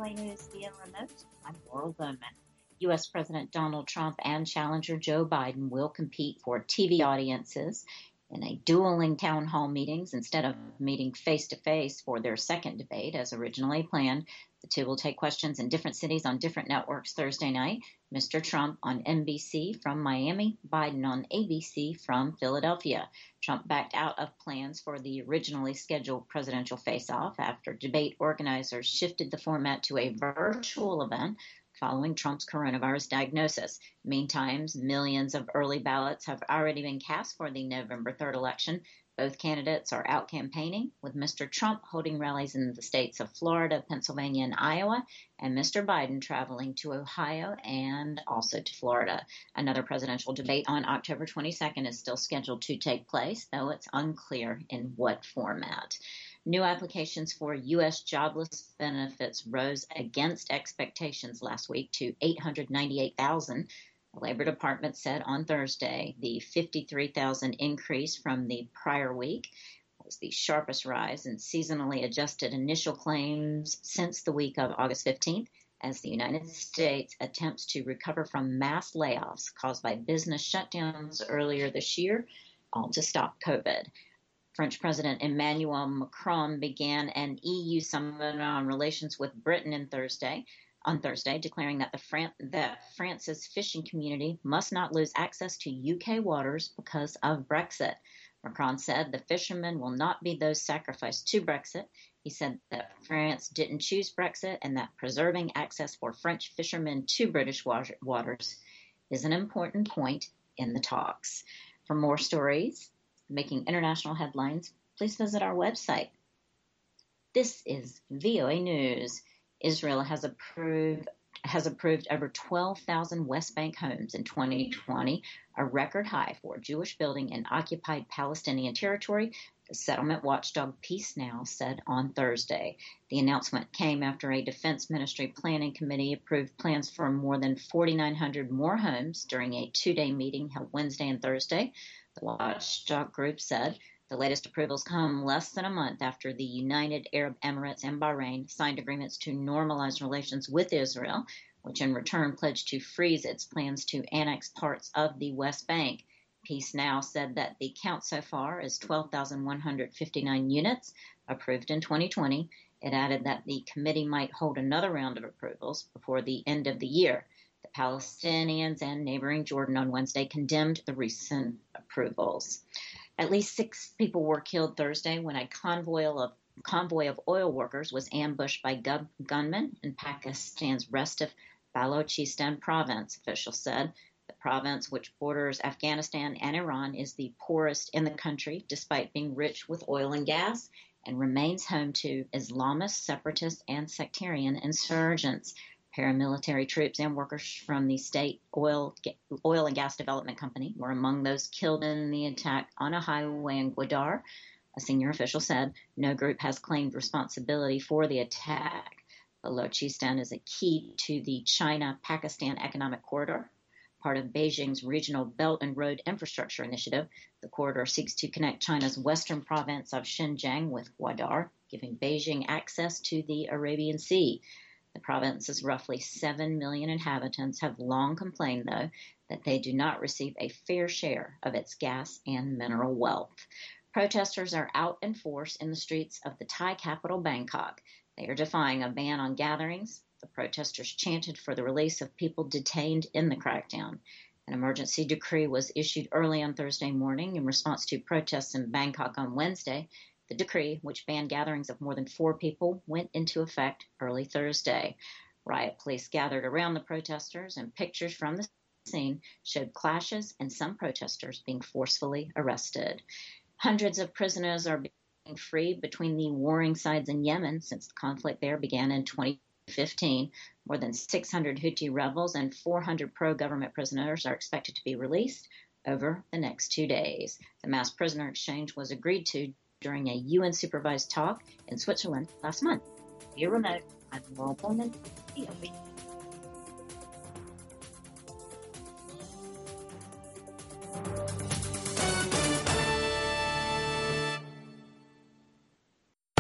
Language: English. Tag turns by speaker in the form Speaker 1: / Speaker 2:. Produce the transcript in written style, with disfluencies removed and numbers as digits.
Speaker 1: VOA News via remote. I'm Laurel Bowman. U.S. President Donald Trump and challenger Joe Biden will compete for TV audiences in a dueling town hall meetings instead of meeting face-to-face for their second debate as originally planned. The two will take questions in different cities on different networks Thursday night. Mr. Trump on NBC from Miami, Biden on ABC from Philadelphia. Trump backed out of plans for the originally scheduled presidential face-off after debate organizers shifted the format to a virtual event following Trump's coronavirus diagnosis. Meantime, millions of early ballots have already been cast for the November 3rd election. Both candidates are out campaigning, with Mr. Trump holding rallies in the states of Florida, Pennsylvania, and Iowa, and Mr. Biden traveling to Ohio and also to Florida. Another presidential debate on October 22nd is still scheduled to take place, though it's unclear in what format. New applications for U.S. jobless benefits rose against expectations last week to 898,000. The Labor Department said on Thursday the 53,000 increase from the prior week was the sharpest rise in seasonally adjusted initial claims since the week of August 15th, as the United States attempts to recover from mass layoffs caused by business shutdowns earlier this year, all to stop COVID. French President Emmanuel Macron began an EU summit on relations with Britain on Thursday, declaring that France's fishing community must not lose access to UK waters because of Brexit. Macron said the fishermen will not be those sacrificed to Brexit. He said that France didn't choose Brexit and that preserving access for French fishermen to British waters is an important point in the talks. For more stories making international headlines, please visit our website. This is VOA News. Israel has approved over 12,000 West Bank homes in 2020, a record high for Jewish building in occupied Palestinian territory, the settlement watchdog Peace Now said on Thursday. The announcement came after a Defense Ministry Planning Committee approved plans for more than 4,900 more homes during a two-day meeting held Wednesday and Thursday. The watchdog group said the latest approvals come less than a month after the United Arab Emirates and Bahrain signed agreements to normalize relations with Israel, which in return pledged to freeze its plans to annex parts of the West Bank. Peace Now said that the count so far is 12,159 units approved in 2020. It added that the committee might hold another round of approvals before the end of the year. The Palestinians and neighboring Jordan on Wednesday condemned the recent approvals. At least 6 people were killed Thursday when a convoy of oil workers was ambushed by gunmen in Pakistan's Restif Balochistan province, officials said. The province, which borders Afghanistan and Iran, is the poorest in the country, despite being rich with oil and gas, and remains home to Islamist, separatist, and sectarian insurgents. Paramilitary troops and workers from the state oil and gas development company were among those killed in the attack on a highway in Gwadar. A senior official said no group has claimed responsibility for the attack. Balochistan is a key to the China-Pakistan Economic Corridor, part of Beijing's Regional Belt and Road Infrastructure Initiative. The corridor seeks to connect China's western province of Xinjiang with Gwadar, giving Beijing access to the Arabian Sea. The province's roughly 7 million inhabitants have long complained, though, that they do not receive a fair share of its gas and mineral wealth. Protesters are out in force in the streets of the Thai capital, Bangkok. They are defying a ban on gatherings. The protesters chanted for the release of people detained in the crackdown. An emergency decree was issued early on Thursday morning in response to protests in Bangkok on Wednesday. The decree, which banned gatherings of more than 4 people, went into effect early Thursday. Riot police gathered around the protesters, and pictures from the scene showed clashes and some protesters being forcefully arrested. Hundreds of prisoners are being freed between the warring sides in Yemen since the conflict there began in 2015. More than 600 Houthi rebels and 400 pro-government prisoners are expected to be released over the next 2 days. The mass prisoner exchange was agreed to during a UN-supervised talk in Switzerland last month. Via remote, I'm Laurel Bowman, VOA.